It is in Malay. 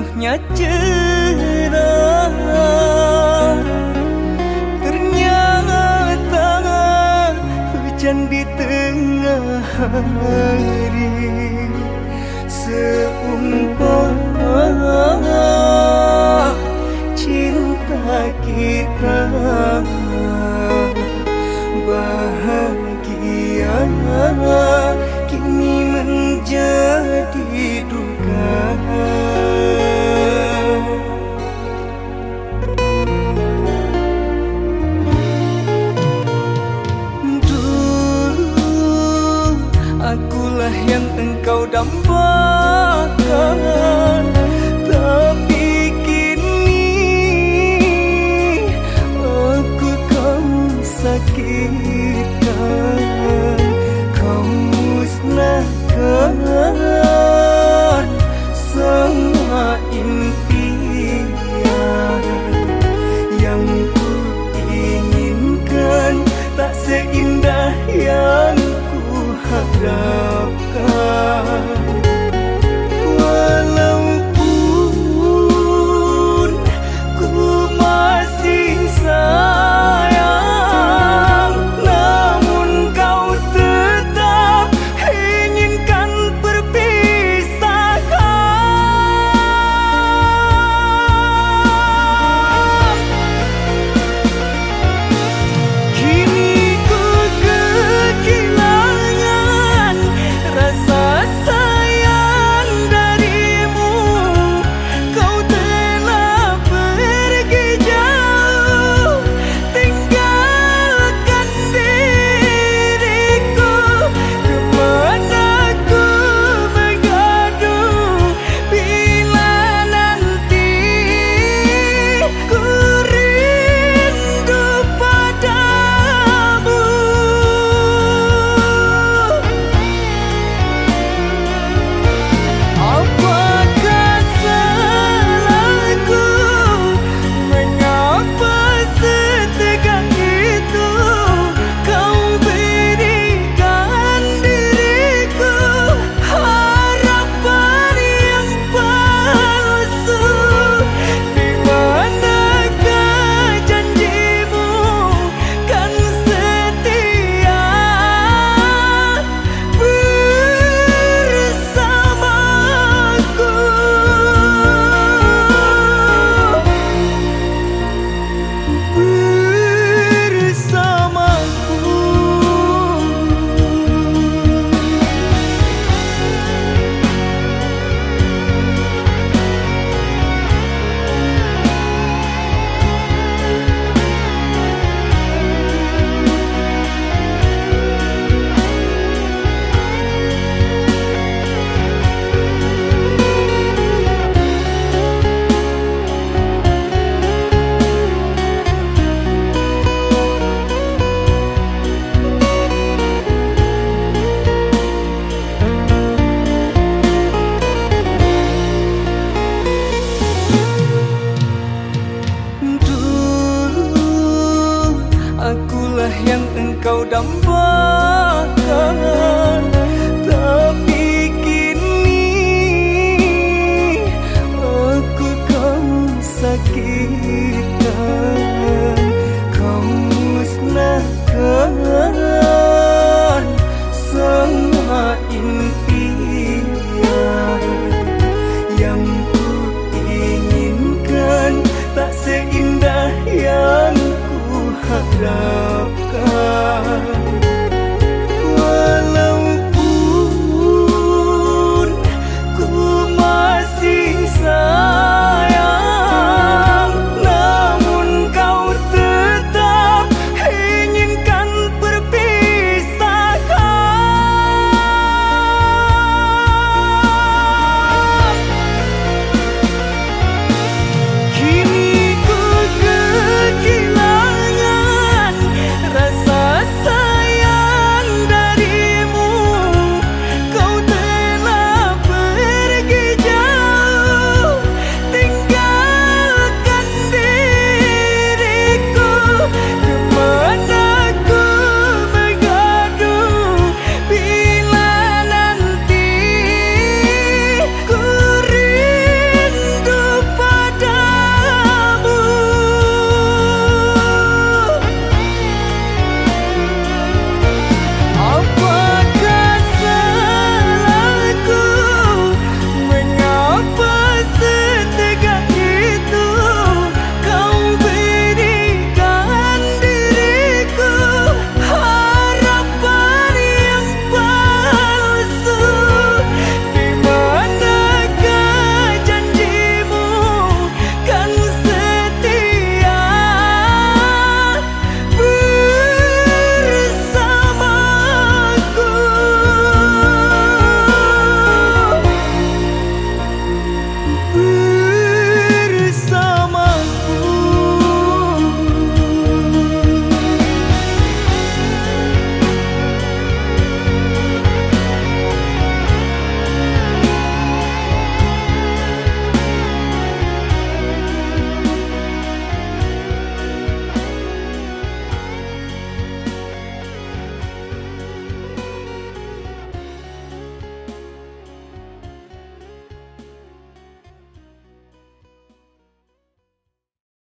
sepenuhnya cerah. Ternyata hujan di tengah hari, seumpama cinta kita bahagia kini menjadi duka. Dulu akulah yang engkau dambakan, tapi kini aku kau sakitkan, kau musnahkan semua impian yang ku inginkan, tak seindah yang ku harapkan. Walaupun ku masih sayang, namun kau tetap inginkan perpisahan. Kini ku kehilangan rasa sayang darimu, kau telah pergi jauh, tinggalkan diriku. Kemana ku mengadu bila nanti ku rindu padamu. Apakah salahku? Mengapa setega itu kau berikan diriku harapan yang palsu? Di manakah janjimu kan setia bersamaku? Dulu akulah yang engkau dambakan, tapi kini aku kau sakitkan, kau musnahkan